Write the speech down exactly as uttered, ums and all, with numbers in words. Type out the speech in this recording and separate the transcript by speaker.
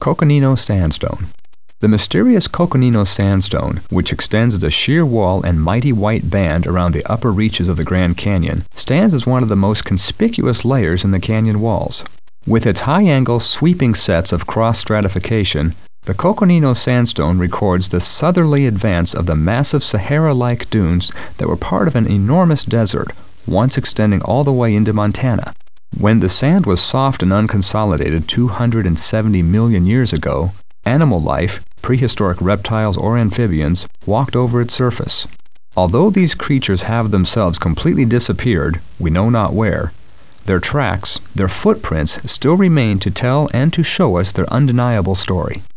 Speaker 1: Coconino Sandstone. The mysterious Coconino Sandstone, which extends as a sheer wall and mighty white band around the upper reaches of the Grand Canyon, stands as one of the most conspicuous layers in the canyon walls. With its high-angle, sweeping sets of cross-stratification, the Coconino Sandstone records the southerly advance of the massive Sahara-like dunes that were part of an enormous desert, once extending all the way into Montana. When the sand was soft and unconsolidated two hundred seventy million years ago, animal life, prehistoric reptiles or amphibians, walked over its surface. Although these creatures have themselves completely disappeared, we know not where, their tracks, their footprints, still remain to tell and to show us their undeniable story.